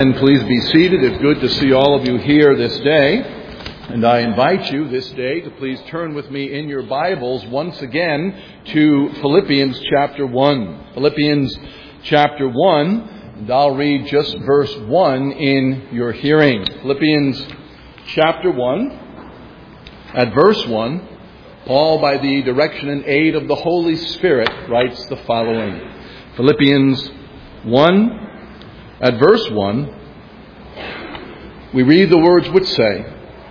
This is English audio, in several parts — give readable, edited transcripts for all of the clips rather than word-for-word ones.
And please be seated. It's good to see all of you here this day. And I invite you this day to please turn with me in your Bibles once again to Philippians chapter 1. Philippians chapter 1, and I'll read just verse 1 in your hearing. Philippians chapter 1, at verse 1, Paul, by the direction and aid of the Holy Spirit, writes the following. Philippians 1, at verse 1, we read the words which say,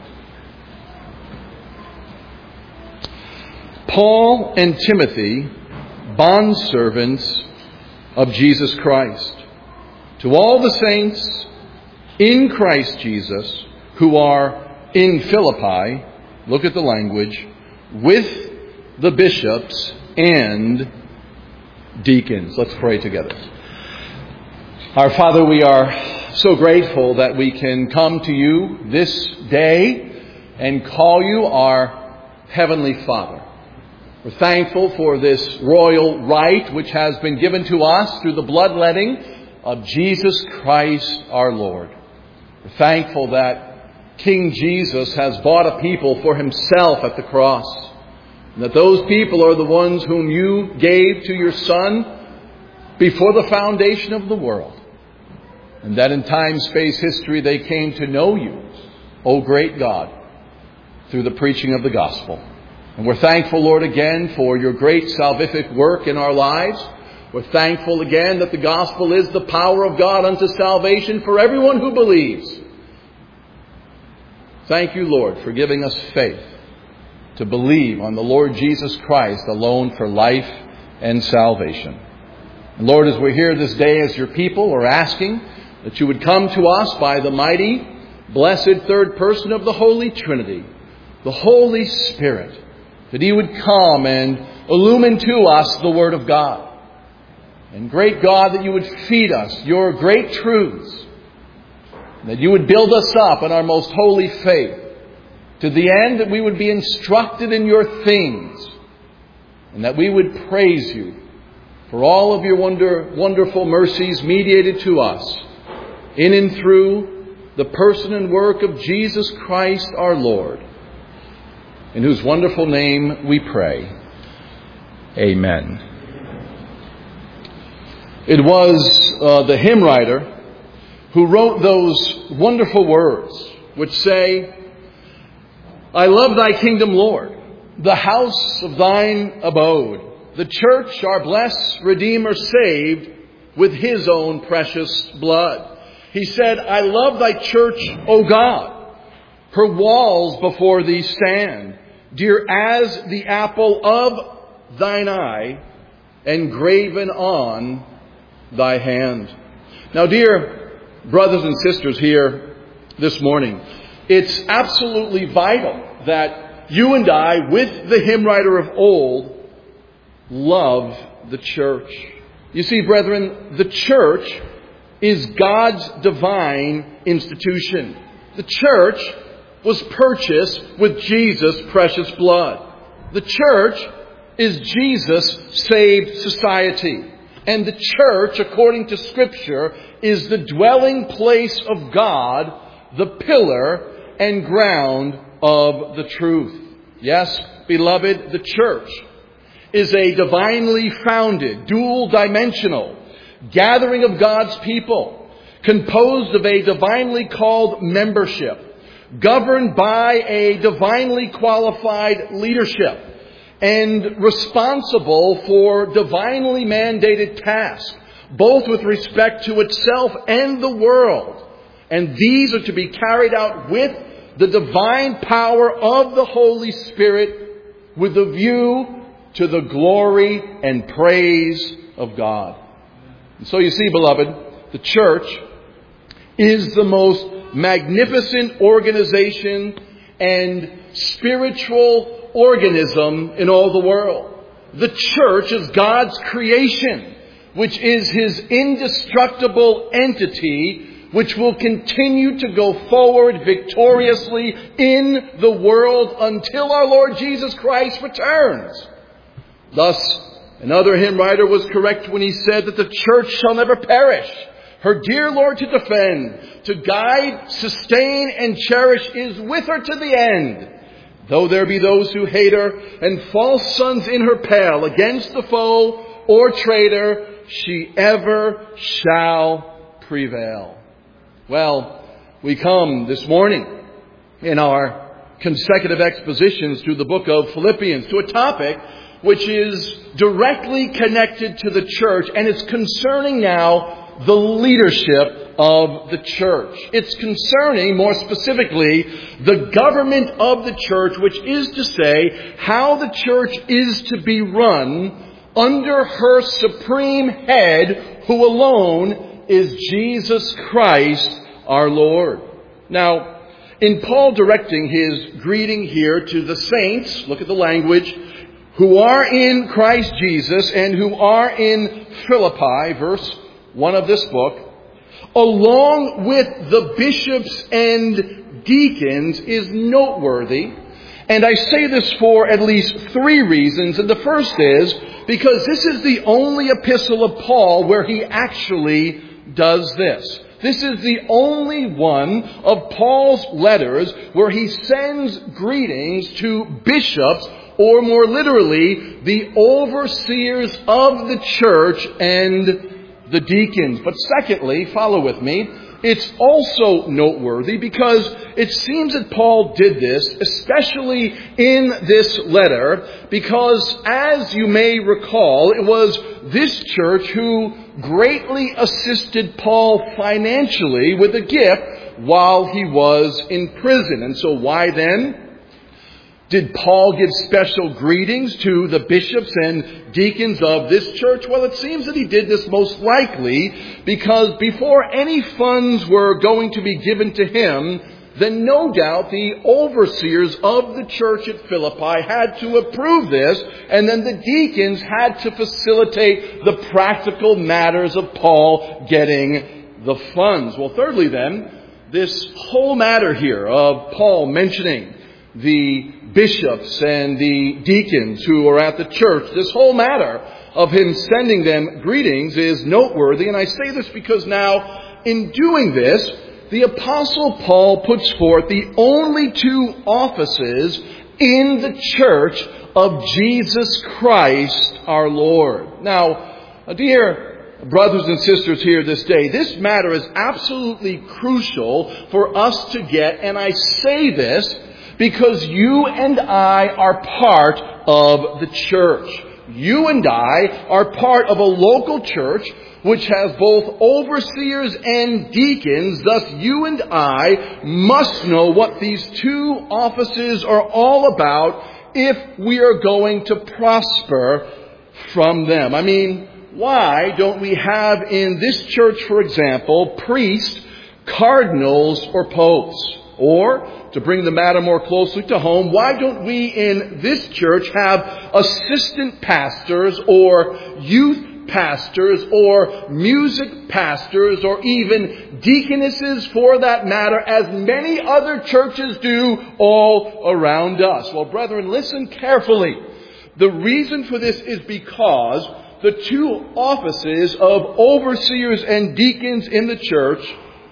Paul and Timothy, bondservants of Jesus Christ, to all the saints in Christ Jesus who are in Philippi, look at the language, with the bishops and deacons. Let's pray together. Our Father, we are so grateful that we can come to you this day and call you our Heavenly Father. We're thankful for this royal right which has been given to us through the bloodletting of Jesus Christ our Lord. We're thankful that King Jesus has bought a people for himself at the cross, and that those people are the ones whom you gave to your Son before the foundation of the world. And that in time, space, history, they came to know you, O great God, through the preaching of the gospel. And we're thankful, Lord, again for your great salvific work in our lives. We're thankful again that the gospel is the power of God unto salvation for everyone who believes. Thank you, Lord, for giving us faith to believe on the Lord Jesus Christ alone for life and salvation. And Lord, as we're here this day as your people, we're asking that you would come to us by the mighty, blessed third person of the Holy Trinity, the Holy Spirit, that he would come and illumine to us the Word of God. And great God, that you would feed us your great truths, that you would build us up in our most holy faith, to the end that we would be instructed in your things, and that we would praise you for all of your wonderful mercies mediated to us in and through the person and work of Jesus Christ our Lord, in whose wonderful name we pray. Amen. It was the hymn writer who wrote those wonderful words which say, I love thy kingdom, Lord, the house of thine abode, the church, our blessed Redeemer, saved with his own precious blood. He said, I love thy church, O God. Her walls before thee stand, dear as the apple of thine eye, engraven on thy hand. Now, dear brothers and sisters here this morning, it's absolutely vital that you and I, with the hymn writer of old, love the church. You see, brethren, the church is God's divine institution. The church was purchased with Jesus' precious blood. The church is Jesus' saved society. And the church, according to Scripture, is the dwelling place of God, the pillar and ground of the truth. Yes, beloved, the church is a divinely founded, dual-dimensional gathering of God's people, composed of a divinely called membership, governed by a divinely qualified leadership, and responsible for divinely mandated tasks, both with respect to itself and the world. And these are to be carried out with the divine power of the Holy Spirit, with a view to the glory and praise of God. And so you see, beloved, the church is the most magnificent organization and spiritual organism in all the world. The church is God's creation, which is his indestructible entity, which will continue to go forward victoriously in the world until our Lord Jesus Christ returns. Thus, another hymn writer was correct when he said that the church shall never perish, her dear Lord to defend, to guide, sustain, and cherish, is with her to the end. Though there be those who hate her, and false sons in her pale, against the foe or traitor, she ever shall prevail. Well, we come this morning in our consecutive expositions through the book of Philippians to a topic which is directly connected to the church, and it's concerning now the leadership of the church. It's concerning, more specifically, the government of the church, which is to say, how the church is to be run under her supreme head, who alone is Jesus Christ our Lord. Now, in Paul directing his greeting here to the saints, look at the language, who are in Christ Jesus and who are in Philippi, verse 1 of this book, along with the bishops and deacons, is noteworthy. And I say this for at least 3 reasons. And the first is because this is the only epistle of Paul where he actually does this. This is the only one of Paul's letters where he sends greetings to bishops, or more literally, the overseers of the church and the deacons. But secondly, follow with me, it's also noteworthy because it seems that Paul did this, especially in this letter, because as you may recall, it was this church who greatly assisted Paul financially with a gift while he was in prison. And so why then did Paul give special greetings to the bishops and deacons of this church? Well, it seems that he did this most likely because before any funds were going to be given to him, then no doubt the overseers of the church at Philippi had to approve this, and then the deacons had to facilitate the practical matters of Paul getting the funds. Well, thirdly then, this whole matter here of Paul mentioning the bishops and the deacons who are at the church, this whole matter of him sending them greetings is noteworthy. And I say this because now, in doing this, the Apostle Paul puts forth the only 2 offices in the church of Jesus Christ our Lord. Now, dear brothers and sisters here this day, this matter is absolutely crucial for us to get, and I say this because you and I are part of the church. You and I are part of a local church which has both overseers and deacons. Thus, you and I must know what these 2 offices are all about if we are going to prosper from them. I mean, why don't we have in this church, for example, priests, cardinals, or popes? Or, to bring the matter more closely to home, why don't we in this church have assistant pastors or youth pastors or music pastors or even deaconesses for that matter, as many other churches do all around us? Well, brethren, listen carefully. The reason for this is because the 2 offices of overseers and deacons in the church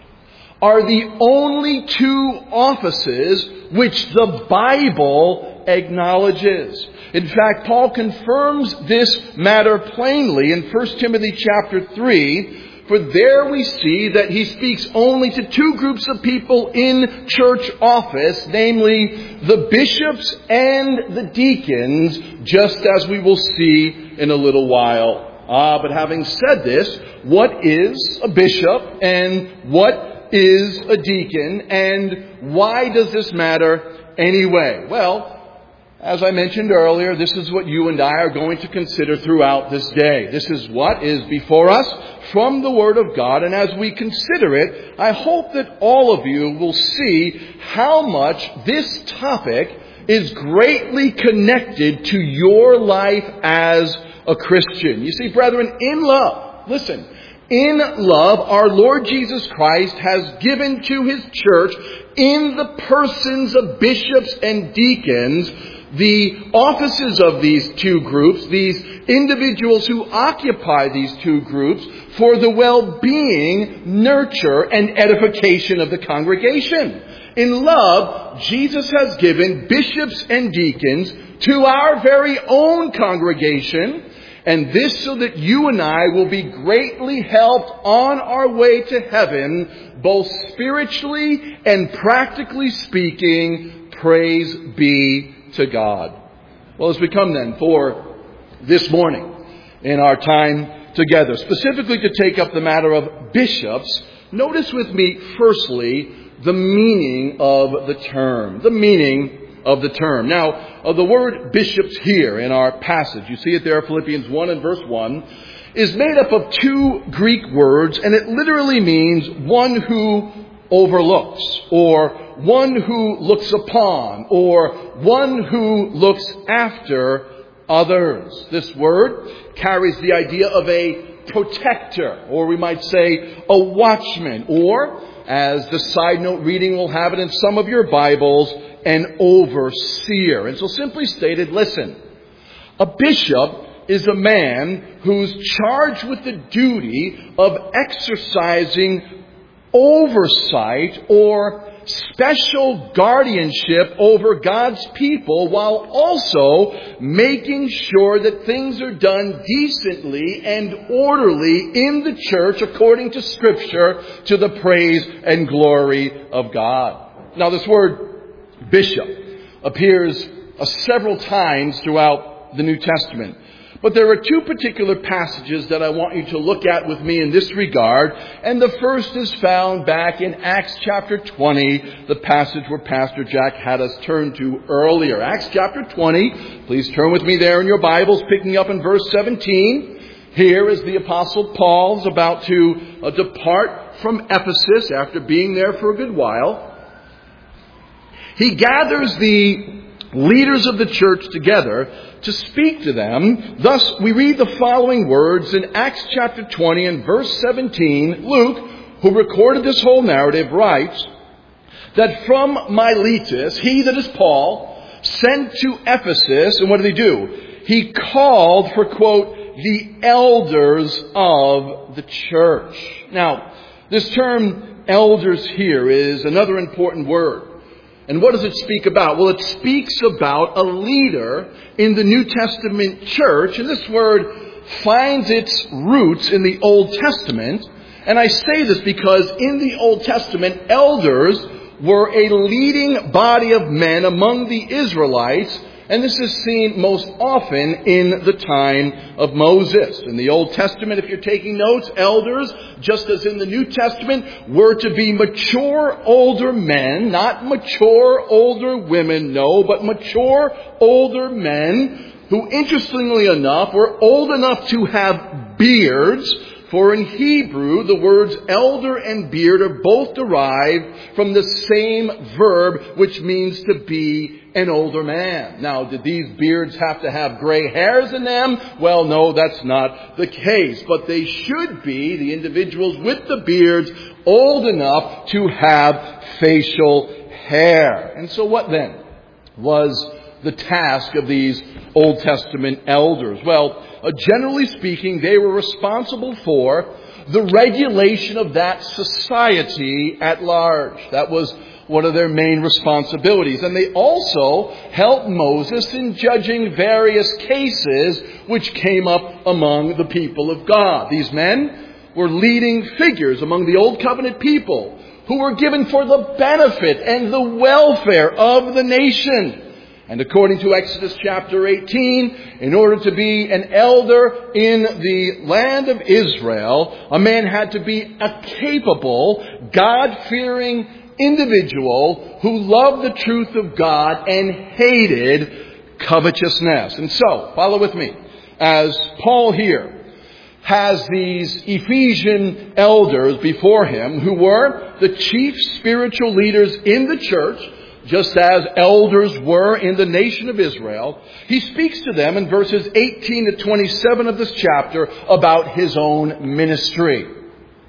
are the only 2 offices which the Bible acknowledges. In fact, Paul confirms this matter plainly in 1 Timothy chapter 3, for there we see that he speaks only to 2 groups of people in church office, namely the bishops and the deacons, just as we will see in a little while. But having said this, what is a bishop and what is a deacon, and why does this matter anyway? Well, as I mentioned earlier, this is what you and I are going to consider throughout this day. This is what is before us from the Word of God, and as we consider it, I hope that all of you will see how much this topic is greatly connected to your life as a Christian. You see, brethren, in love, listen, in love, our Lord Jesus Christ has given to His church, in the persons of bishops and deacons, the offices of these two groups, these individuals who occupy these two groups, for the well-being, nurture, and edification of the congregation. In love, Jesus has given bishops and deacons to our very own congregation, and this so that you and I will be greatly helped on our way to heaven, both spiritually and practically speaking. Praise be to God. Well, as we come then for this morning in our time together, specifically to take up the matter of bishops, notice with me firstly the meaning of the term. The meaning of the term. Now, the word bishops here in our passage, you see it there, Philippians 1 and verse 1, is made up of two Greek words, and it literally means one who overlooks, or one who looks upon, or one who looks after others. This word carries the idea of a protector, or we might say a watchman, or, as the side note reading will have it in some of your Bibles, an overseer. And so simply stated, listen, a bishop is a man who's charged with the duty of exercising oversight or special guardianship over God's people, while also making sure that things are done decently and orderly in the church according to Scripture, to the praise and glory of God. Now, this word bishop appears several times throughout the New Testament. But there are two particular passages that I want you to look at with me in this regard. And the first is found back in Acts chapter 20, the passage where Pastor Jack had us turn to earlier. Acts chapter 20, please turn with me there in your Bibles, picking up in verse 17. Here is the Apostle Paul's about to depart from Ephesus after being there for a good while. He gathers the leaders of the church together to speak to them. Thus, we read the following words in Acts chapter 20 and verse 17. Luke, who recorded this whole narrative, writes that from Miletus, he, that is Paul, sent to Ephesus, and what did he do? He called for, quote, the elders of the church. Now, this term elders here is another important word. And what does it speak about? Well, it speaks about a leader in the New Testament church. And this word finds its roots in the Old Testament. And I say this because in the Old Testament, elders were a leading body of men among the Israelites. And this is seen most often in the time of Moses. In the Old Testament, if you're taking notes, elders, just as in the New Testament, were to be mature older men, not mature older women, no, but mature older men who, interestingly enough, were old enough to have beards. For in Hebrew, the words elder and beard are both derived from the same verb, which means to be an older man. Now, did these beards have to have gray hairs in them? Well, no, that's not the case. But they should be, the individuals with the beards, old enough to have facial hair. And so what then was the task of these Old Testament elders? Well, generally speaking, they were responsible for the regulation of that society at large. That was one of their main responsibilities. And they also helped Moses in judging various cases which came up among the people of God. These men were leading figures among the Old Covenant people who were given for the benefit and the welfare of the nation. And according to Exodus chapter 18, in order to be an elder in the land of Israel, a man had to be a capable, God-fearing individual who loved the truth of God and hated covetousness. And so, follow with me, as Paul here has these Ephesian elders before him who were the chief spiritual leaders in the church, just as elders were in the nation of Israel. He speaks to them in verses 18 to 27 of this chapter about his own ministry.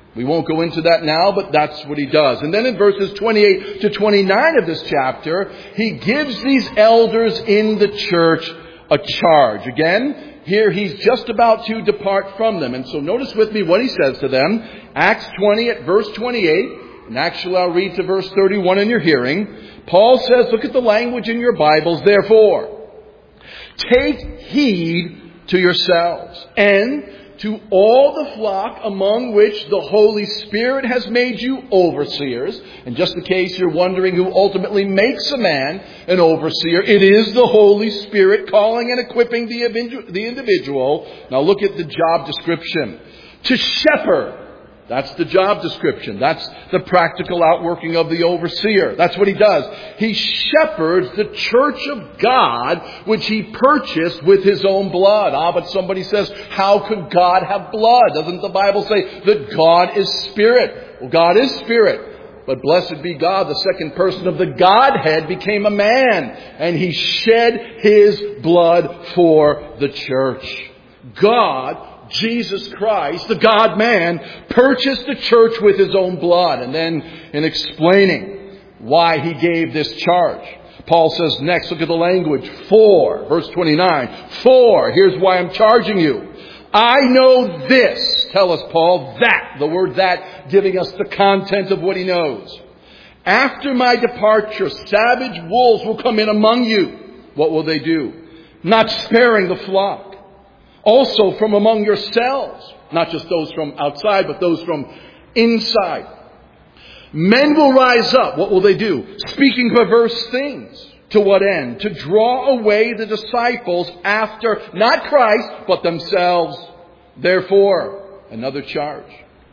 We won't go into that now, but that's what he does. And then in verses 28 to 29 of this chapter, he gives these elders in the church a charge. Again, here he's just about to depart from them. And so notice with me what he says to them. Acts 20 at verse 28. And actually I'll read to verse 31 in your hearing. Paul says, look at the language in your Bibles. Therefore, take heed to yourselves and to all the flock among which the Holy Spirit has made you overseers. And just in case you're wondering who ultimately makes a man an overseer, it is the Holy Spirit calling and equipping the individual. Now look at the job description. To shepherd. That's the job description. That's the practical outworking of the overseer. That's what he does. He shepherds the church of God, which he purchased with his own blood. But somebody says, how could God have blood? Doesn't the Bible say that God is spirit? Well, God is spirit. But blessed be God, the second person of the Godhead became a man. And he shed his blood for the church. God, Jesus Christ, the God-man, purchased the church with his own blood. And then in explaining why he gave this charge, Paul says next, look at the language. For, verse 29, for, here's why I'm charging you. I know this, tell us Paul, that, the word that, giving us the content of what he knows. After my departure, savage wolves will come in among you. What will they do? Not sparing the flock. Also from among yourselves, not just those from outside, but those from inside. Men will rise up. What will they do? Speaking perverse things. To what end? To draw away the disciples after, not Christ, but themselves. Therefore, another charge.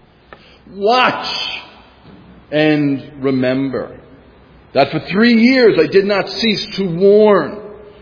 Watch and remember that for 3 years I did not cease to warn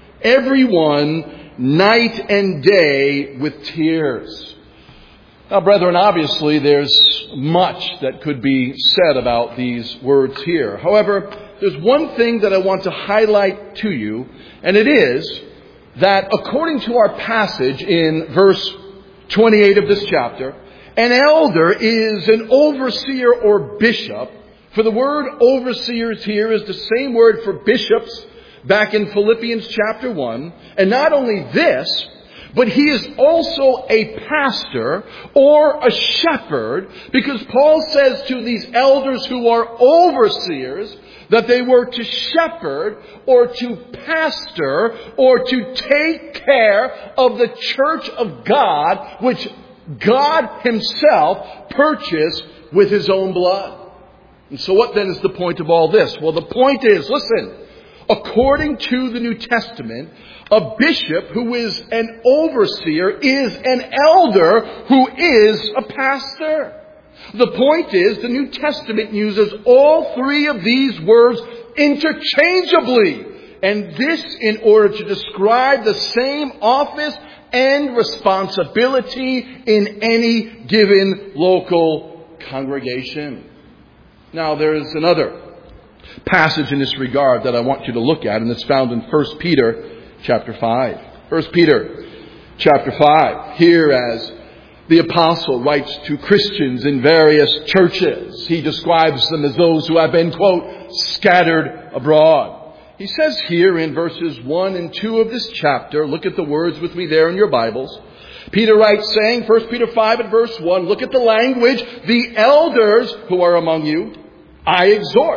everyone night and day with tears. Now, brethren, obviously there's much that could be said about these words here. However, there's one thing that I want to highlight to you, and it is that according to our passage in verse 28 of this chapter, an elder is an overseer or bishop. For the word overseers here is the same word for bishops back in Philippians chapter 1. And not only this, but he is also a pastor or a shepherd, because Paul says to these elders who are overseers that they were to shepherd or to pastor or to take care of the church of God, which God himself purchased with his own blood. And so what then is the point of all this? Well, the point is, listen, according to the New Testament, a bishop who is an overseer is an elder who is a pastor. The point is, the New Testament uses all three of these words interchangeably. And this in order to describe the same office and responsibility in any given local congregation. Now, there is another passage in this regard that I want you to look at, and it's found in 1 Peter chapter 5. 1 Peter chapter 5. Here, as the apostle writes to Christians in various churches, he describes them as those who have been, quote, scattered abroad. He says here in verses 1 and 2 of this chapter, look at the words with me there in your Bibles. Peter writes saying, 1 Peter 5 and verse 1, look at the language, the elders who are among you, I exhort.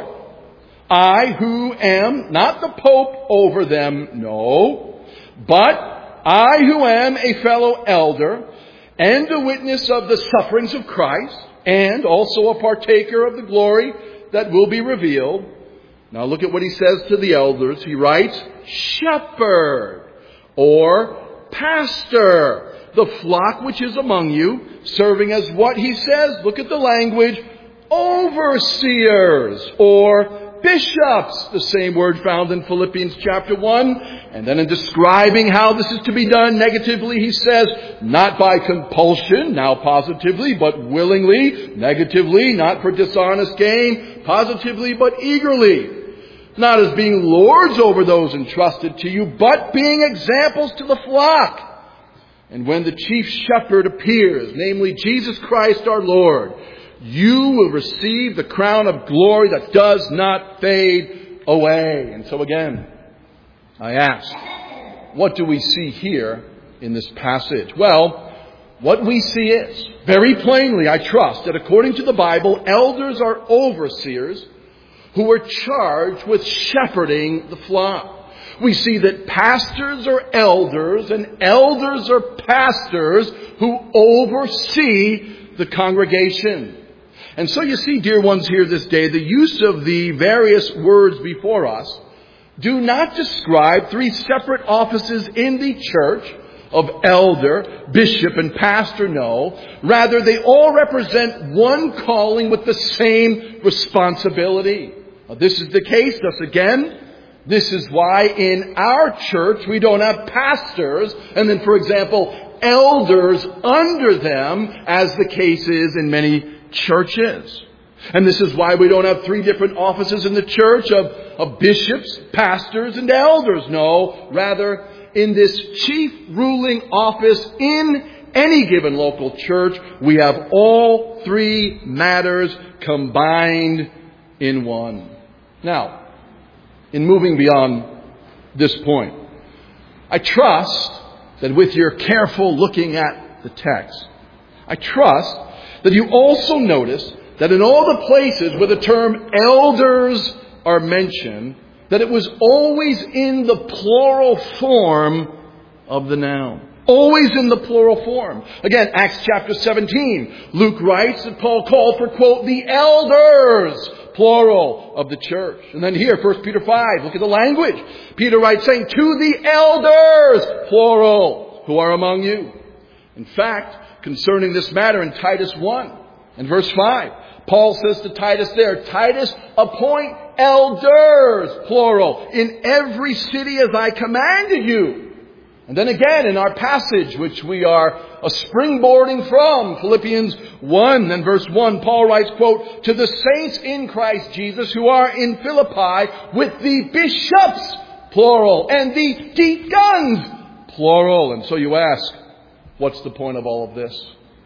I who am not the Pope over them, no, but I who am a fellow elder and a witness of the sufferings of Christ and also a partaker of the glory that will be revealed. Now look at what he says to the elders. He writes, shepherd or pastor the flock which is among you, serving as what he says, look at the language, overseers or bishops, the same word found in Philippians chapter 1. And then in describing how this is to be done negatively, he says, not by compulsion, now positively, but willingly, negatively, not for dishonest gain, positively, but eagerly. Not as being lords over those entrusted to you, but being examples to the flock. And when the chief shepherd appears, namely Jesus Christ our Lord, you will receive the crown of glory that does not fade away. And so again, I ask, what do we see here in this passage? Well, what we see is, very plainly, I trust, that according to the Bible, elders are overseers who are charged with shepherding the flock. We see that pastors are elders and elders are pastors who oversee the congregation. And so you see, dear ones here this day, the use of the various words before us do not describe three separate offices in the church of elder, bishop, and pastor. No. Rather, they all represent one calling with the same responsibility. Now, this is the case, thus again, this is why in our church we don't have pastors and then, for example, elders under them, as the case is in many churches. And this is why we don't have three different offices in the church of bishops, pastors, and elders. No, rather, in this chief ruling office in any given local church, we have all three matters combined in one. Now, in moving beyond this point, I trust that with your careful looking at the text, I trust that you also notice that in all the places where the term elders are mentioned, that it was always in the plural form of the noun. Always in the plural form. Again, Acts chapter 17, Luke writes that Paul called for, quote, the elders, plural, of the church. And then here, 1 Peter 5, look at the language. Peter writes saying, to the elders, plural, who are among you. In fact, concerning this matter in Titus 1 and verse 5, Paul says to Titus there, Titus, appoint elders, plural, in every city as I commanded you. And then again in our passage, which we are springboarding from, Philippians 1 and verse 1, Paul writes, quote, to the saints in Christ Jesus who are in Philippi with the bishops, plural, and the deacons, plural. And so you ask, what's the point of all of this?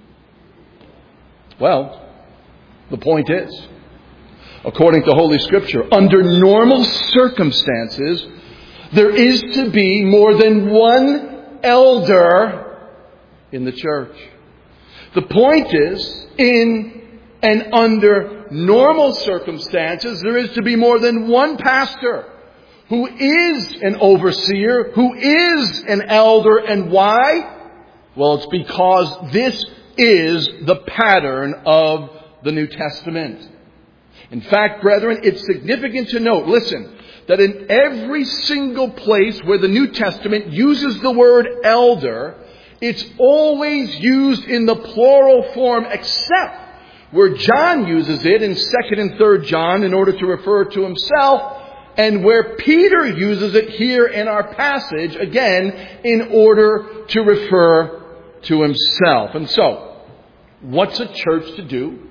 Well, the point is, according to Holy Scripture, under normal circumstances, there is to be more than one elder in the church. The point is, in and under normal circumstances, there is to be more than one pastor who is an overseer, who is an elder. And why? Well, it's because this is the pattern of the New Testament. In fact, brethren, it's significant to note, listen, that in every single place where the New Testament uses the word elder, it's always used in the plural form, except where John uses it in 2nd and 3rd John in order to refer to himself, and where Peter uses it here in our passage, again, in order to refer to himself. And so, what's a church to do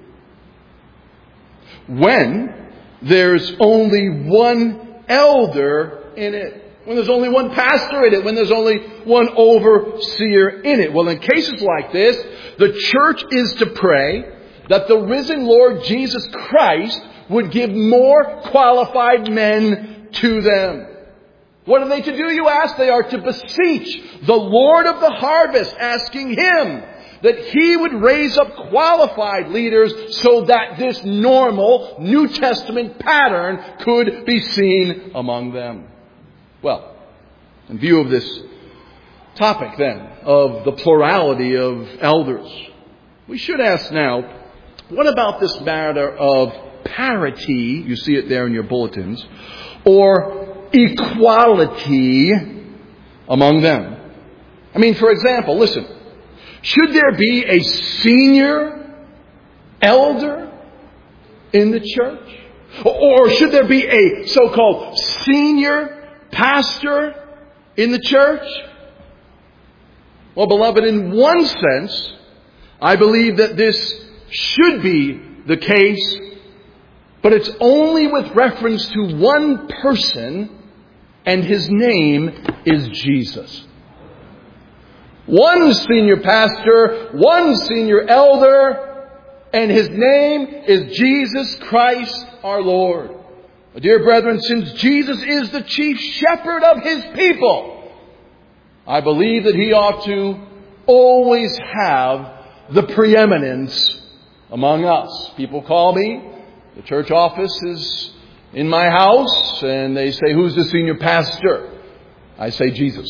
when there's only one elder in it? When there's only one pastor in it? When there's only one overseer in it? Well, in cases like this, the church is to pray that the risen Lord Jesus Christ would give more qualified men to them. What are they to do, you ask? They are to beseech the Lord of the harvest, asking Him that He would raise up qualified leaders so that this normal New Testament pattern could be seen among them. Well, in view of this topic then, of the plurality of elders, we should ask now, what about this matter of parity, you see it there in your bulletins, or equality among them? I mean, for example, listen, should there be a senior elder in the church? Or should there be a so-called senior pastor in the church? Well, beloved, in one sense, I believe that this should be the case, but it's only with reference to one person, and His name is Jesus. One senior pastor, one senior elder, And His name is Jesus Christ our Lord. Dear brethren, since Jesus is the chief shepherd of His people, I believe that He ought to always have the preeminence among us. People call me. The church office is in my house, and they say, "Who's the senior pastor?" I say, "Jesus."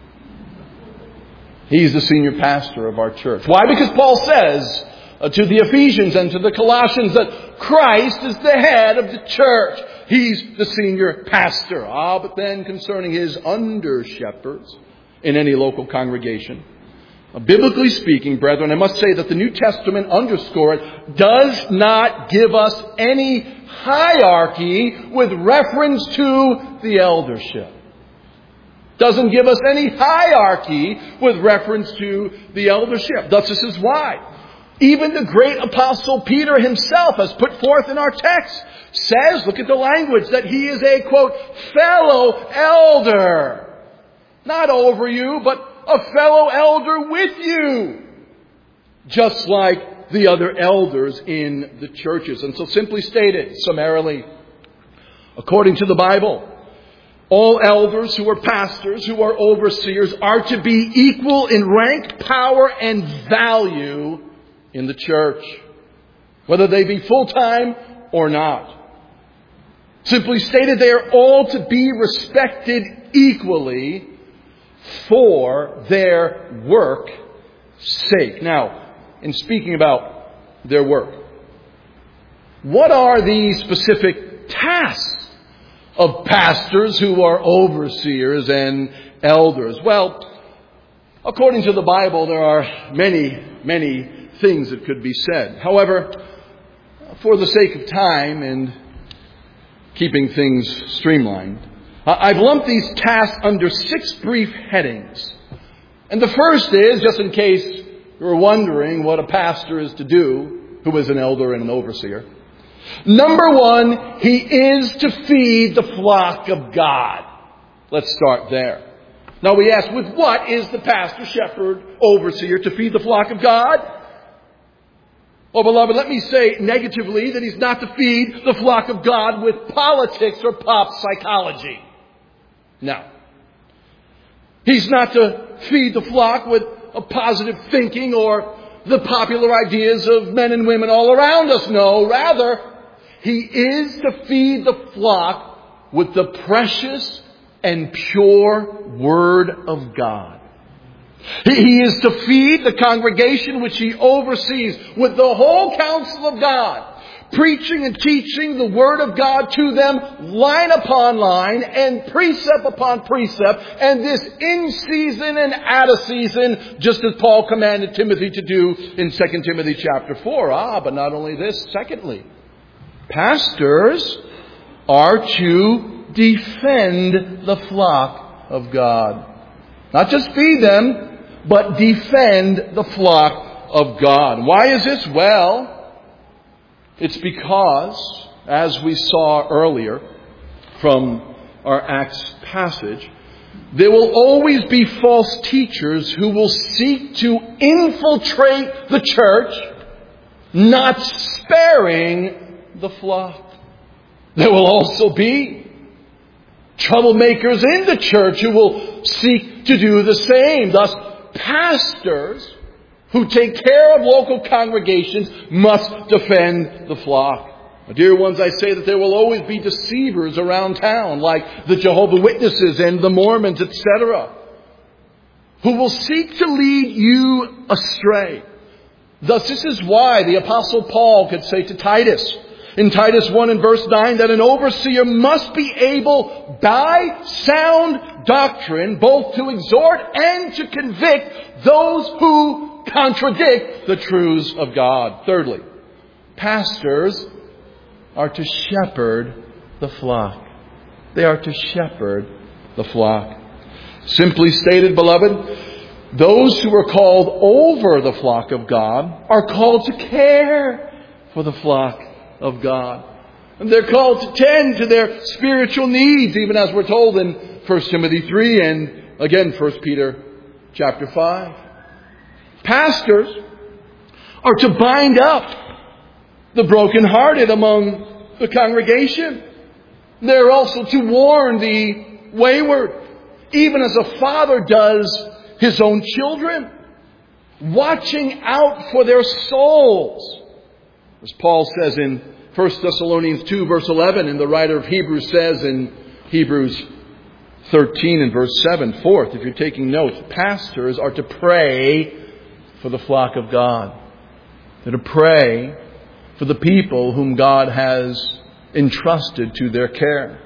He's the senior pastor of our church. Why? Because Paul says to the Ephesians and to the Colossians that Christ is the head of the church. He's the senior pastor. But then concerning His under-shepherds in any local congregation, biblically speaking, brethren, I must say that the New Testament, underscore it, does not give us any hierarchy with reference to the eldership. Doesn't give us any hierarchy with reference to the eldership. Thus, this is why even the great apostle Peter himself has put forth in our text, says, look at the language, that he is a, quote, fellow elder. Not over you, but a fellow elder with you. Just like the other elders in the churches. And so simply stated, summarily, according to the Bible, all elders who are pastors, who are overseers, are to be equal in rank, power, and value in the church, whether they be full-time or not. Simply stated, they are all to be respected equally for their work's sake. Now, in speaking about their work, what are the specific tasks of pastors who are overseers and elders? Well, according to the Bible, there are many things that could be said. However, for the sake of time and keeping things streamlined, I've lumped these tasks under 6 brief headings. And the first is, just in case you're wondering what a pastor is to do, who is an elder and an overseer. Number 1, he is to feed the flock of God. Let's start there. Now we ask, with what is the pastor, shepherd, overseer to feed the flock of God? Oh, beloved, let me say negatively that he's not to feed the flock of God with politics or pop psychology. No. He's not to feed the flock with a positive thinking or the popular ideas of men and women all around us. No, rather, he is to feed the flock with the precious and pure Word of God. He is to feed the congregation which he oversees with the whole counsel of God, preaching and teaching the Word of God to them line upon line and precept upon precept, and this in season and out of season, just as Paul commanded Timothy to do in 2 Timothy chapter 4. But not only this, secondly, pastors are to defend the flock of God. Not just feed them, but defend the flock of God. Why is this? Well, it's because, as we saw earlier from our Acts passage, there will always be false teachers who will seek to infiltrate the church, not sparing the flock. There will also be troublemakers in the church who will seek to do the same. Thus, pastors who take care of local congregations must defend the flock. Dear ones, I say that there will always be deceivers around town, like the Jehovah's Witnesses and the Mormons, etc., who will seek to lead you astray. Thus, this is why the Apostle Paul could say to Titus, in Titus 1 and verse 9, that an overseer must be able by sound doctrine both to exhort and to convict those who contradict the truths of God. Thirdly, pastors are to shepherd the flock. They are to shepherd the flock. Simply stated, beloved, those who are called over the flock of God are called to care for the flock of God. And they're called to tend to their spiritual needs, even as we're told in 1 Timothy 3 and again 1 Peter chapter 5. Pastors are to bind up the brokenhearted among the congregation. They're also to warn the wayward, even as a father does his own children, watching out for their souls. As Paul says in 1 Thessalonians 2 verse 11, and the writer of Hebrews says in Hebrews 13 and verse 7. Fourth, if you're taking notes, pastors are to pray for the flock of God. They're to pray for the people whom God has entrusted to their care.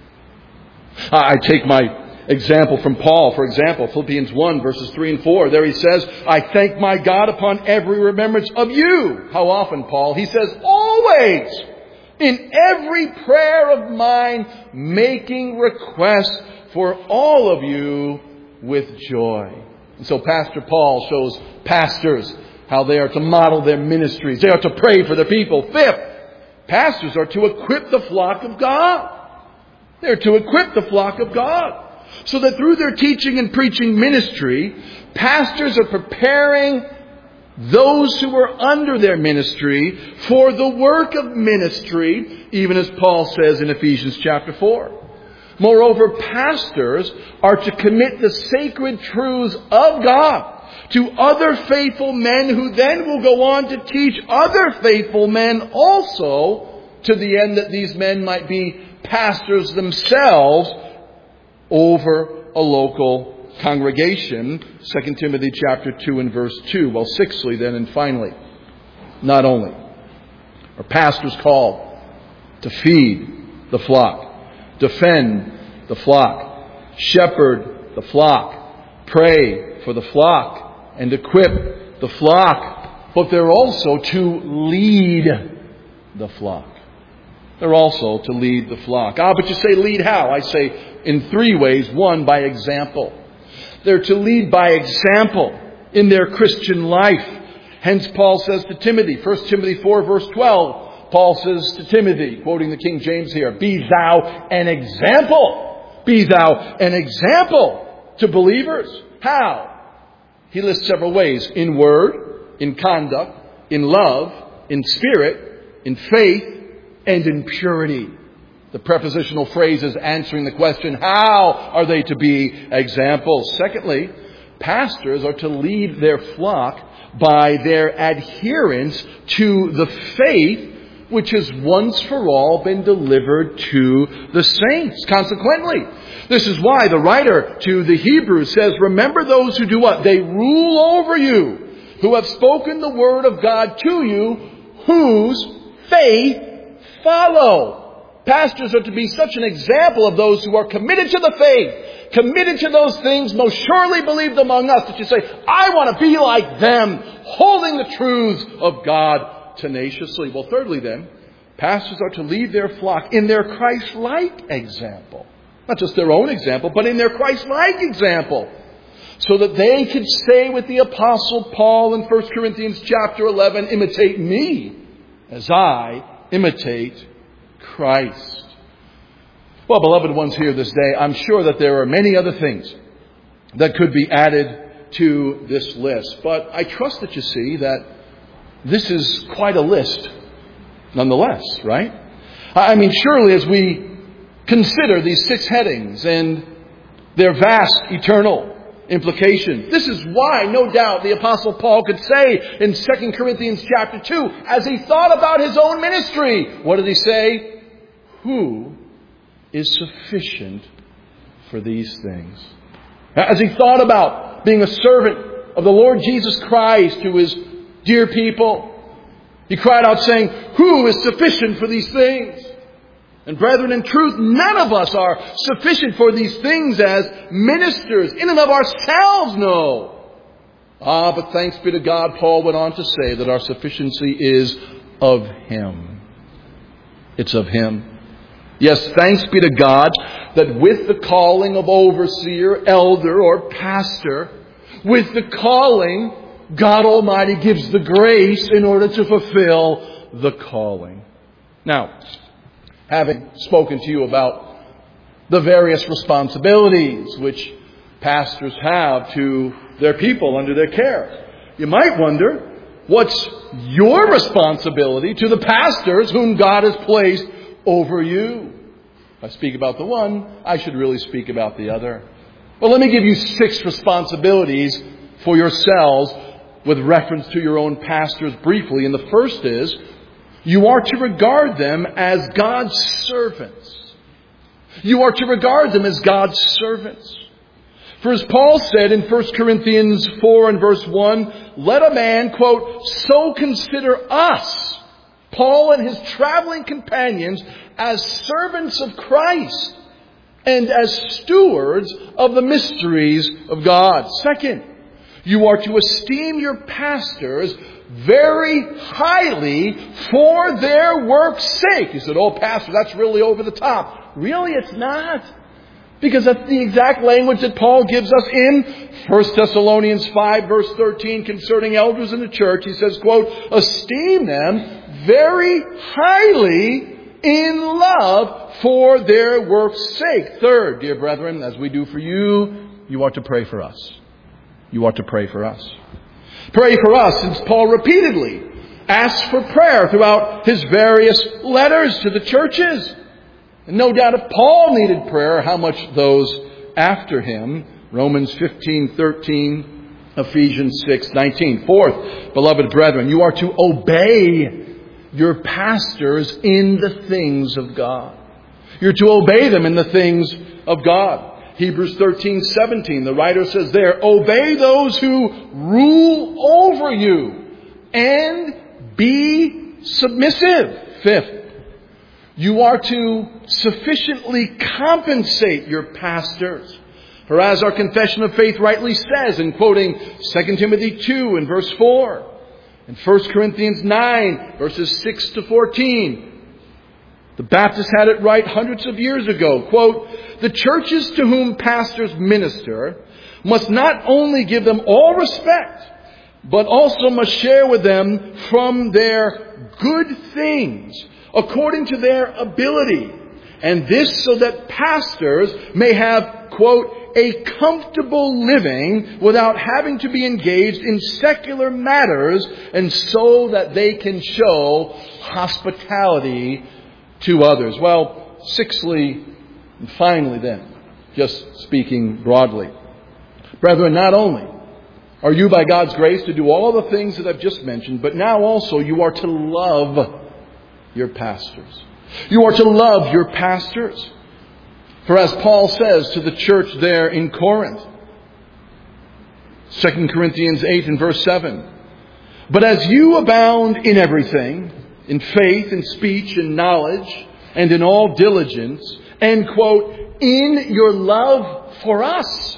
I take my example from Paul. For example, Philippians 1 verses 3 and 4. There he says, I thank my God upon every remembrance of you. How often, Paul? He says, always, in every prayer of mine, making request for all of you with joy. And so Pastor Paul shows pastors how they are to model their ministries. They are to pray for the people. Fifth, pastors are to equip the flock of God. They're to equip the flock of God. So that through their teaching and preaching ministry, pastors are preparing those who are under their ministry for the work of ministry, even as Paul says in Ephesians chapter 4. Moreover, pastors are to commit the sacred truths of God to other faithful men who then will go on to teach other faithful men also, to the end that these men might be pastors themselves over a local congregation. 2 Timothy chapter 2 and verse 2. Well, sixthly then and finally, not only are pastors called to feed the flock, defend the flock, shepherd the flock, pray for the flock, and equip the flock, but they're also to lead the flock. They're also to lead the flock. But you say lead how? I say in three ways. One, by example. They're to lead by example in their Christian life. Hence Paul says to Timothy, 1 Timothy 4 verse 12, Paul says to Timothy, quoting the King James here, be thou an example. Be thou an example to believers. How? He lists several ways. In word, in conduct, in love, in spirit, in faith, and in purity. The prepositional phrase is answering the question, how are they to be examples? Secondly, pastors are to lead their flock by their adherence to the faith which has once for all been delivered to the saints. Consequently, this is why the writer to the Hebrews says, remember those who do what? They rule over you, who have spoken the word of God to you, whose faith follow. Pastors are to be such an example of those who are committed to the faith, committed to those things most surely believed among us, that you say, I want to be like them, holding the truths of God tenaciously. Well, thirdly then, pastors are to lead their flock in their Christ-like example. Not just their own example, but in their Christ-like example. So that they could say with the Apostle Paul in 1 Corinthians chapter 11, imitate me as I imitate Christ. Well, beloved ones here this day, I'm sure that there are many other things that could be added to this list. But I trust that you see that this is quite a list nonetheless, right? I mean, surely as we consider these 6 headings and their vast eternal implication, this is why, no doubt, the Apostle Paul could say in 2 Corinthians chapter 2, as he thought about his own ministry, what did he say? Who is sufficient for these things? As he thought about being a servant of the Lord Jesus Christ to his dear people, he cried out saying, who is sufficient for these things? And brethren, in truth, none of us are sufficient for these things as ministers in and of ourselves, no. But thanks be to God, Paul went on to say that our sufficiency is of Him. It's of Him. Yes, thanks be to God that with the calling of overseer, elder, or pastor, with the calling, God Almighty gives the grace in order to fulfill the calling. Now, having spoken to you about the various responsibilities which pastors have to their people under their care, you might wonder, What's your responsibility to the pastors whom God has placed over you? If I speak about the one, I should really speak about the other. Well, let me give you 6 responsibilities for yourselves with reference to your own pastors briefly. And the first is, you are to regard them as God's servants. You are to regard them as God's servants. For as Paul said in 1 Corinthians 4 and verse 1, let a man, quote, so consider us, Paul and his traveling companions, as servants of Christ and as stewards of the mysteries of God. Second, you are to esteem your pastors very highly for their work's sake. You said, oh, pastor, that's really over the top. Really, it's not. Because that's the exact language that Paul gives us in 1 Thessalonians 5 verse 13 concerning elders in the church. He says, quote, esteem them very highly in love for their work's sake. Third, dear brethren, as we do for you, you are to pray for us. You are to pray for us. Pray for us, since Paul repeatedly asks for prayer throughout his various letters to the churches. And no doubt if Paul needed prayer, how much those after him. Romans 15:13, Ephesians 6:19. Fourth, beloved brethren, you are to obey your pastors in the things of God. You're to obey them in the things of God. Hebrews 13:17, the writer says there, obey those who rule over you and be submissive. Fifth, you are to sufficiently compensate your pastors. For as our confession of faith rightly says, in quoting 2 Timothy 2 and verse 4, and 1 Corinthians 9 verses 6 to 14, the Baptists had it right hundreds of years ago. Quote, the churches to whom pastors minister must not only give them all respect, but also must share with them from their good things according to their ability. And this so that pastors may have, quote, a comfortable living without having to be engaged in secular matters, and so that they can show hospitality to others. Well, sixthly, and finally then, just speaking broadly, brethren, not only are you by God's grace to do all the things that I've just mentioned, but now also you are to love your pastors. You are to love your pastors. For as Paul says to the church there in Corinth, 2 Corinthians 8 and verse 7, but as you abound in everything, in faith, in speech, in knowledge, and in all diligence, and, quote, in your love for us,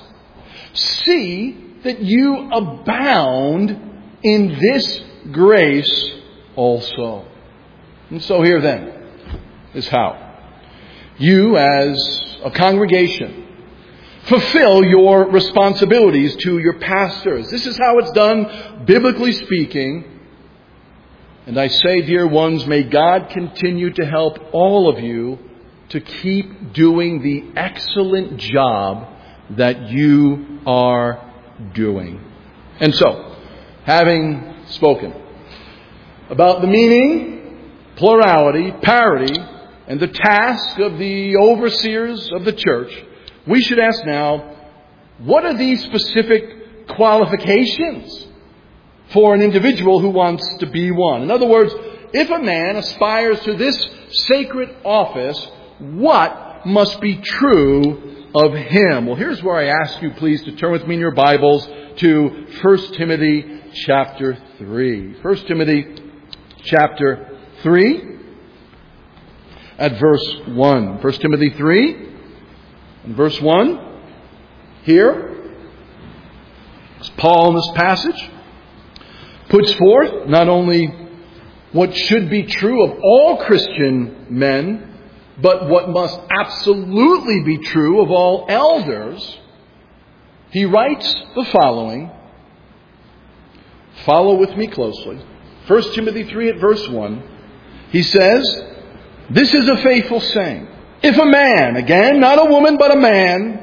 see that you abound in this grace also. And so here then is how you as a congregation fulfill your responsibilities to your pastors. This is how it's done, biblically speaking. And I say, dear ones, may God continue to help all of you to keep doing the excellent job that you are doing. And so, having spoken about the meaning, plurality, parity, and the task of the overseers of the church, we should ask now, what are these specific qualifications for an individual who wants to be one? In other words, if a man aspires to this sacred office, what must be true of him? Well, here's where I ask you, please, to turn with me in your Bibles to 1 Timothy chapter 3. 1 Timothy chapter 3 at verse 1. 1 Timothy 3 and verse 1. Here, as Paul in this passage puts forth not only what should be true of all Christian men, but what must absolutely be true of all elders. He writes the following. Follow with me closely. 1 Timothy 3 at verse 1. He says, this is a faithful saying. If a man, again, not a woman, but a man,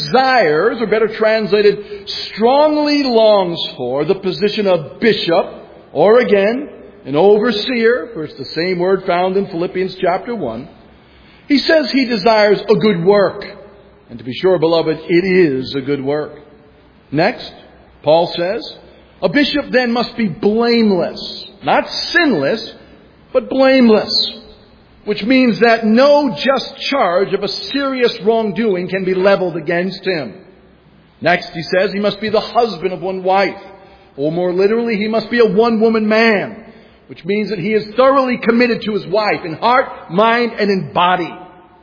desires, or better translated, strongly longs for the position of bishop Or again, an overseer, for it's the same word found in Philippians chapter 1. He says he desires a good work. And to be sure, beloved, it is a good work. Next, Paul says, a bishop then must be blameless. Not sinless, but blameless. Which means that no just charge of a serious wrongdoing can be leveled against him. Next, he says he must be the husband of one wife. Or more literally, he must be a one-woman man. Which means that he is thoroughly committed to his wife in heart, mind, and in body.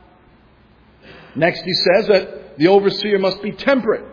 Next, he says that the overseer must be temperate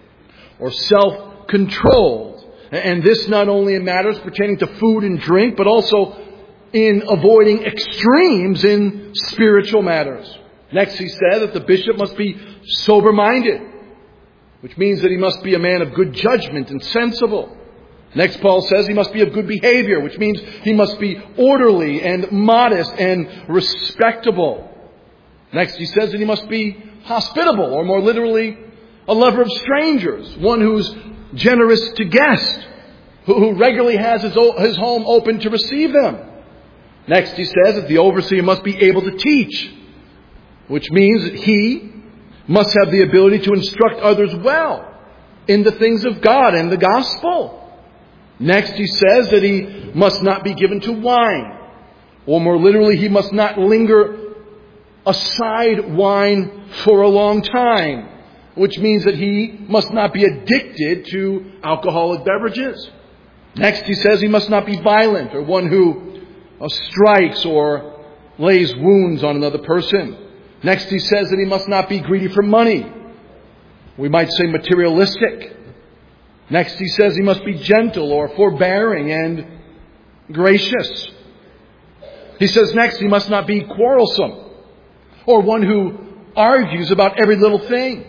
or self-controlled. And this not only in matters pertaining to food and drink, but also in avoiding extremes in spiritual matters. Next, he said that the bishop must be sober-minded, which means that he must be a man of good judgment and sensible. Next, Paul says he must be of good behavior, which means he must be orderly and modest and respectable. Next, he says that he must be hospitable, or more literally, a lover of strangers, one who's generous to guests, who regularly has his home open to receive them. Next, he says that the overseer must be able to teach, which means that he must have the ability to instruct others well in the things of God and the gospel. Next, he says that he must not be given to wine, or more literally, he must not linger aside wine for a long time, which means that he must not be addicted to alcoholic beverages. Next, he says he must not be violent, or one who strikes or lays wounds on another person. Next, he says that he must not be greedy for money. We might say materialistic. Next, he says he must be gentle or forbearing and gracious. He says next he must not be quarrelsome, or one who argues about every little thing.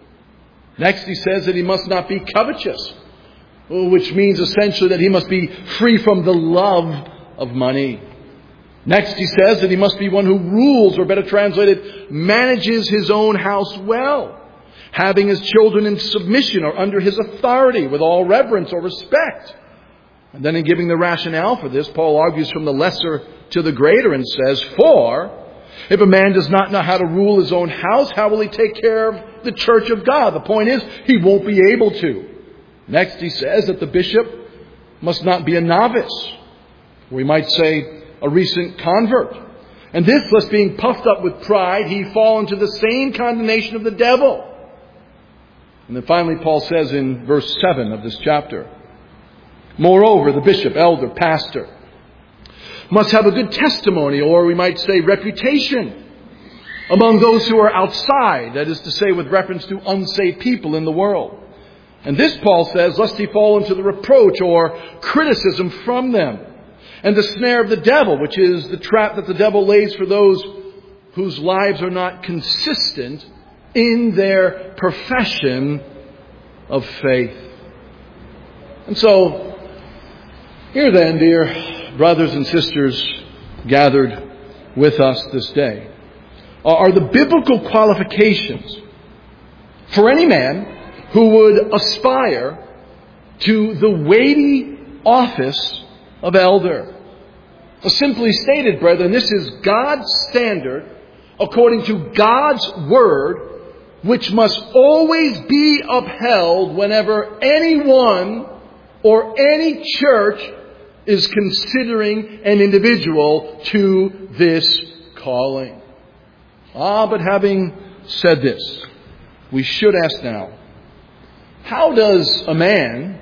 Next, he says that he must not be covetous, which means essentially that he must be free from the love of money. Next, he says that he must be one who rules, or better translated, manages his own house well, having his children in submission or under his authority with all reverence or respect. And then in giving the rationale for this, Paul argues from the lesser to the greater and says, for if a man does not know how to rule his own house, how will he take care of the church of God? The point is, he won't be able to. Next, he says that the bishop must not be a novice. We might say a recent convert. And this, lest being puffed up with pride, he fall into the same condemnation of the devil. And then finally, Paul says in verse 7 of this chapter, moreover, the bishop, elder, pastor, must have a good testimony, or we might say reputation, among those who are outside, that is to say, with reference to unsaved people in the world. And this, Paul says, lest he fall into the reproach or criticism from them, and the snare of the devil, which is the trap that the devil lays for those whose lives are not consistent in their profession of faith. And so, here then, dear brothers and sisters gathered with us this day, are the biblical qualifications for any man who would aspire to the weighty office of elder. Simply stated, brethren, this is God's standard according to God's word, which must always be upheld whenever anyone or any church is considering an individual to this calling. But having said this, we should ask now, how does a man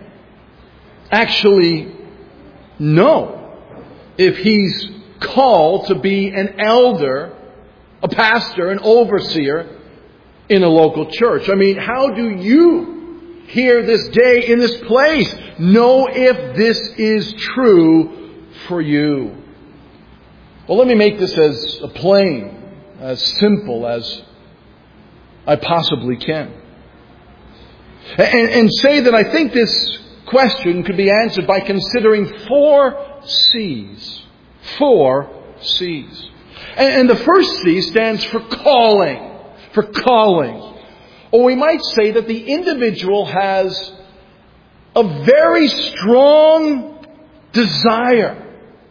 actually know if he's called to be an elder, a pastor, an overseer in a local church? I mean, how do you here this day in this place know if this is true for you? Well, let me make this as plain, as simple as I possibly can. And say that I think this question could be answered by considering 4 C's. 4 C's. And the first C stands for calling. For calling. Or we might say that the individual has a very strong desire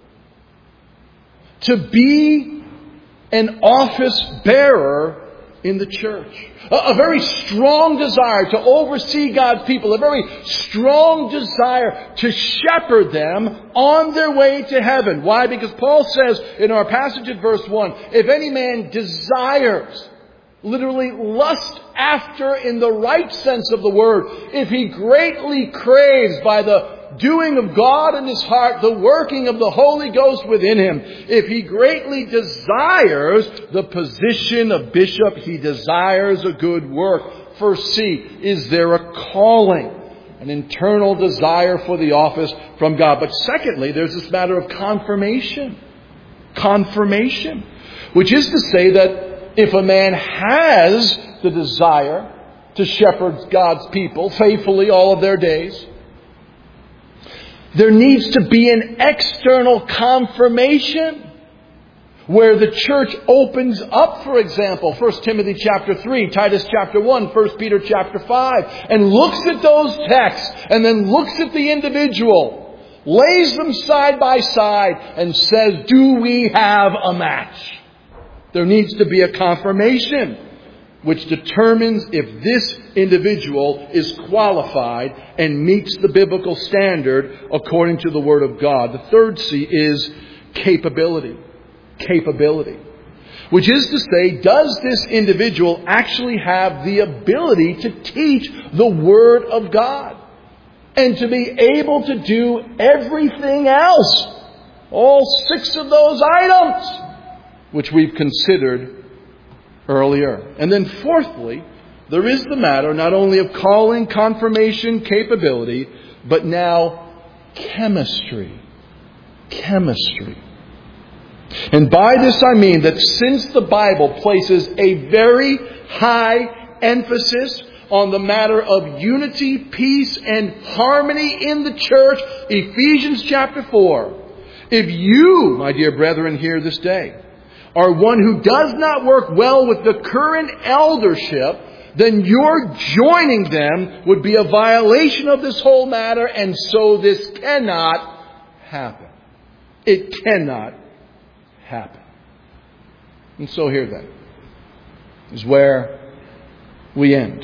to be an office bearer in the church. A very strong desire to oversee God's people. A very strong desire to shepherd them on their way to heaven. Why? Because Paul says in our passage at verse 1, if any man desires, literally lust after in the right sense of the word, if he greatly craves by the doing of God in his heart, the working of the Holy Ghost within him, if he greatly desires the position of bishop, he desires a good work. First C, is there a calling, an internal desire for the office from God? But secondly, there's this matter of confirmation. Confirmation. Which is to say that if a man has the desire to shepherd God's people faithfully all of their days, there needs to be an external confirmation where the church opens up, for example, 1 Timothy chapter 3, Titus chapter 1, 1 Peter chapter 5, and looks at those texts and then looks at the individual, lays them side by side and says, do we have a match? There needs to be a confirmation which determines if this individual is qualified and meets the biblical standard according to the Word of God. The third C is capability. Capability. Which is to say, does this individual actually have the ability to teach the Word of God? And to be able to do everything else. All 6 of those items which we've considered earlier. And then fourthly, there is the matter not only of calling, confirmation, capability, but now chemistry. Chemistry. And by this I mean that since the Bible places a very high emphasis on the matter of unity, peace, and harmony in the church, Ephesians chapter 4, if you, my dear brethren, here this day, are one who does not work well with the current eldership, then your joining them would be a violation of this whole matter, and so this cannot happen. It cannot happen. And so here then is where we end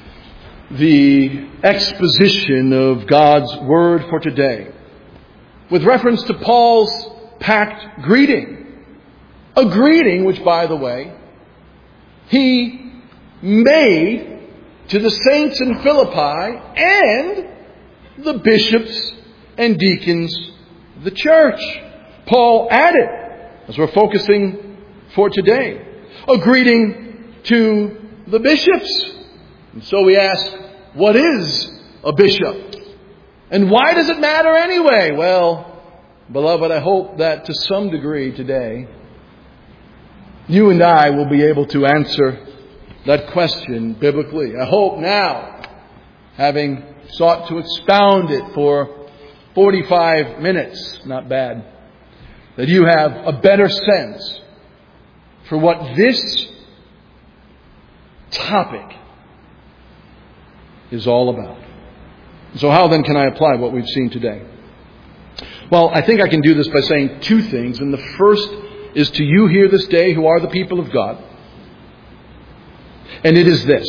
the exposition of God's Word for today with reference to Paul's packed greeting. A greeting which, by the way, he made to the saints in Philippi and the bishops and deacons of the church. Paul added, as we're focusing for today, a greeting to the bishops. And so we ask, what is a bishop? And why does it matter anyway? Well, beloved, I hope that to some degree today, you and I will be able to answer that question biblically. I hope now, having sought to expound it for 45 minutes, not bad, that you have a better sense for what this topic is all about. So how then can I apply what we've seen today? Well, I think I can do this by saying 2 things. And the first is to you here this day who are the people of God. And it is this.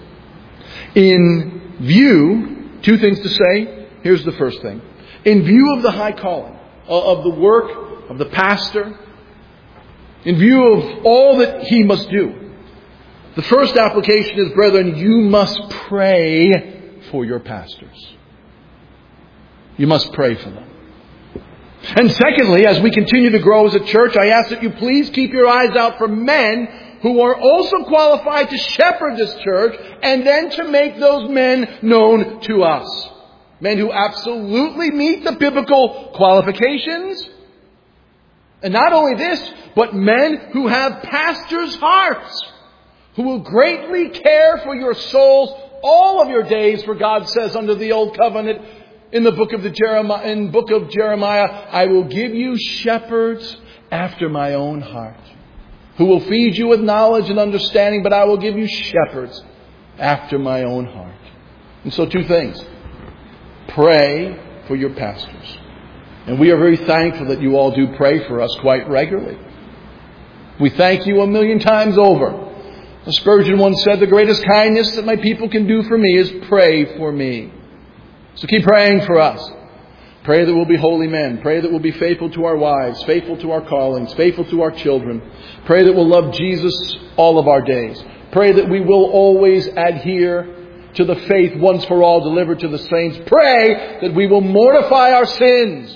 In view, 2 things to say. Here's the first thing. In view of the high calling, of the work of the pastor, in view of all that he must do, the first application is, brethren, you must pray for your pastors. You must pray for them. And secondly, as we continue to grow as a church, I ask that you please keep your eyes out for men who are also qualified to shepherd this church and then to make those men known to us. Men who absolutely meet the biblical qualifications. And not only this, but men who have pastors' hearts, who will greatly care for your souls all of your days, for God says under the Old Covenant, in the book of Jeremiah, I will give you shepherds after my own heart, who will feed you with knowledge and understanding, but I will give you shepherds after my own heart. And so 2 things. Pray for your pastors. And we are very thankful that you all do pray for us quite regularly. We thank you 1,000,000 times over. Spurgeon once said, the greatest kindness that my people can do for me is pray for me. So keep praying for us. Pray that we'll be holy men. Pray that we'll be faithful to our wives, faithful to our callings, faithful to our children. Pray that we'll love Jesus all of our days. Pray that we will always adhere to the faith once for all delivered to the saints. Pray that we will mortify our sins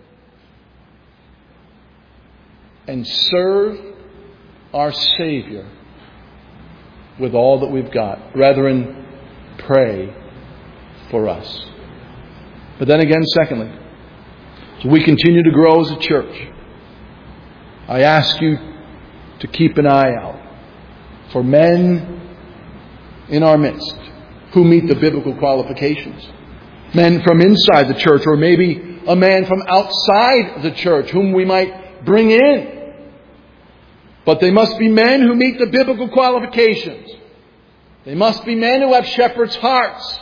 and serve our Savior with all that we've got. Brethren, pray for us. But then again, secondly, as we continue to grow as a church, I ask you to keep an eye out for men in our midst who meet the biblical qualifications. Men from inside the church, or maybe a man from outside the church whom we might bring in. But they must be men who meet the biblical qualifications. They must be men who have shepherds' hearts.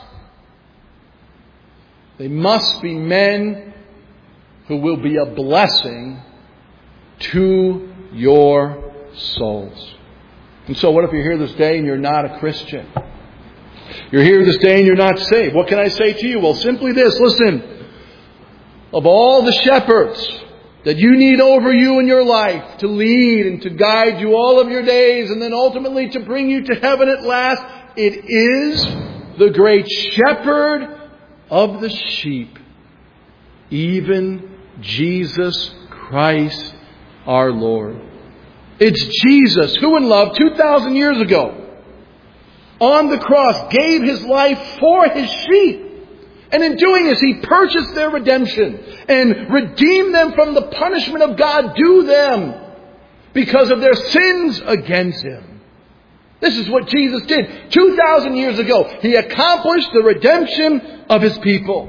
They must be men who will be a blessing to your souls. And so what if you're here this day and you're not a Christian? You're here this day and you're not saved. What can I say to you? Well, simply this. Listen. Of all the shepherds that you need over you in your life to lead and to guide you all of your days and then ultimately to bring you to heaven at last, it is the great shepherd of the sheep, even Jesus Christ our Lord. It's Jesus who in love 2,000 years ago on the cross gave His life for His sheep. And in doing this, He purchased their redemption and redeemed them from the punishment of God due them because of their sins against Him. This is what Jesus did 2,000 years ago. He accomplished the redemption of His people.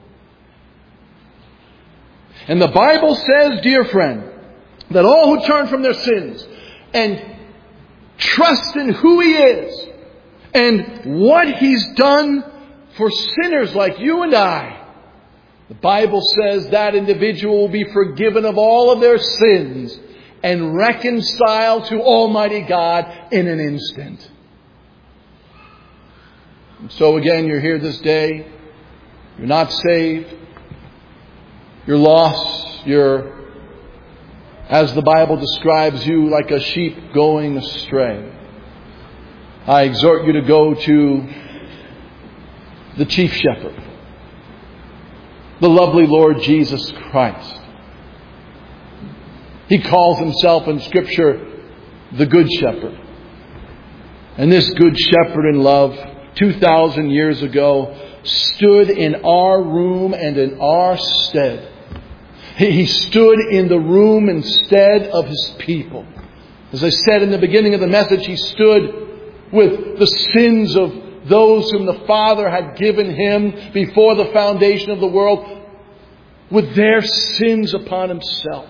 And the Bible says, dear friend, that all who turn from their sins and trust in who He is and what He's done for sinners like you and I, the Bible says that individual will be forgiven of all of their sins and reconciled to Almighty God in an instant. And so again, you're here this day. You're not saved. You're lost. You're, as the Bible describes you, like a sheep going astray. I exhort you to go to the chief shepherd, the lovely Lord Jesus Christ. He calls Himself in Scripture the Good Shepherd. And this Good Shepherd in love, 2,000 years ago, stood in our room and in our stead. He stood in the room instead of His people. As I said in the beginning of the message, He stood with the sins of those whom the Father had given Him before the foundation of the world, with their sins upon Himself.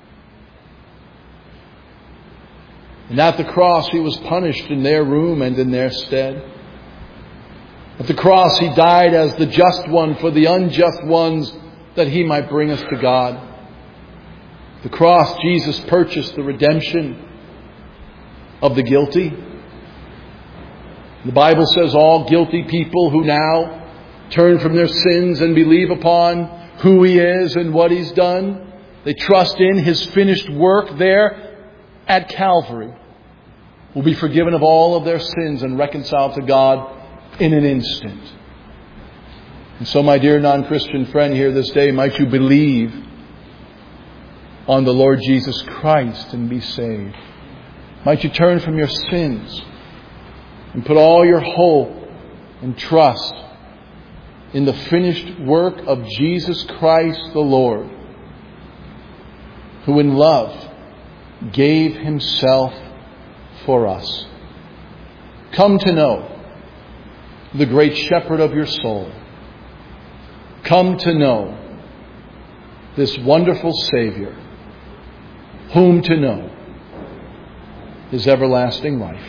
And at the cross He was punished in their room and in their stead. At the cross He died as the just one for the unjust ones, that He might bring us to God. At the cross Jesus purchased the redemption of the guilty. The Bible says all guilty people who now turn from their sins and believe upon who He is and what He's done, they trust in His finished work there at Calvary, will be forgiven of all of their sins and reconciled to God in an instant. And so, my dear non-Christian friend here this day, might you believe on the Lord Jesus Christ and be saved. Might you turn from your sins and put all your hope and trust in the finished work of Jesus Christ the Lord, who in love gave Himself for us. Come to know the great shepherd of your soul. Come to know this wonderful Savior, whom to know is everlasting life.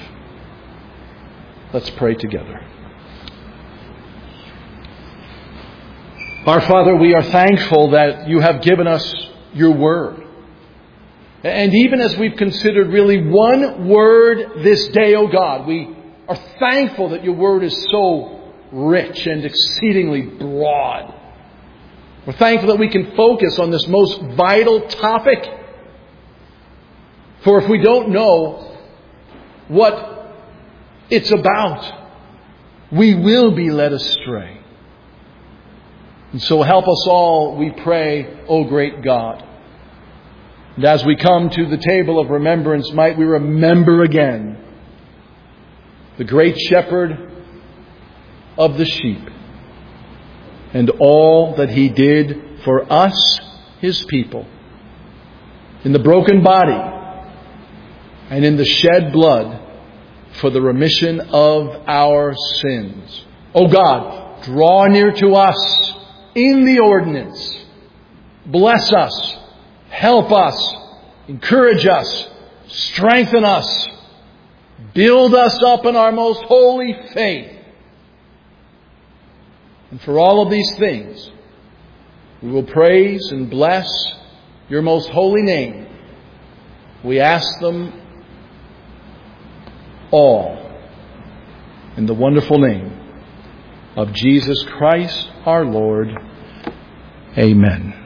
Let's pray together. Our Father, we are thankful that you have given us your word. And even as we've considered really one word this day, O God, we are thankful that your word is so rich and exceedingly broad. We're thankful that we can focus on this most vital topic. For if we don't know what it's about, we will be led astray. And so help us all, we pray, O great God. And as we come to the table of remembrance, might we remember again the great shepherd of the sheep and all that he did for us, his people, in the broken body and in the shed blood for the remission of our sins. O God, draw near to us in the ordinance. Bless us. Help us, encourage us, strengthen us, build us up in our most holy faith. And for all of these things, we will praise and bless your most holy name. We ask them all in the wonderful name of Jesus Christ our Lord. Amen.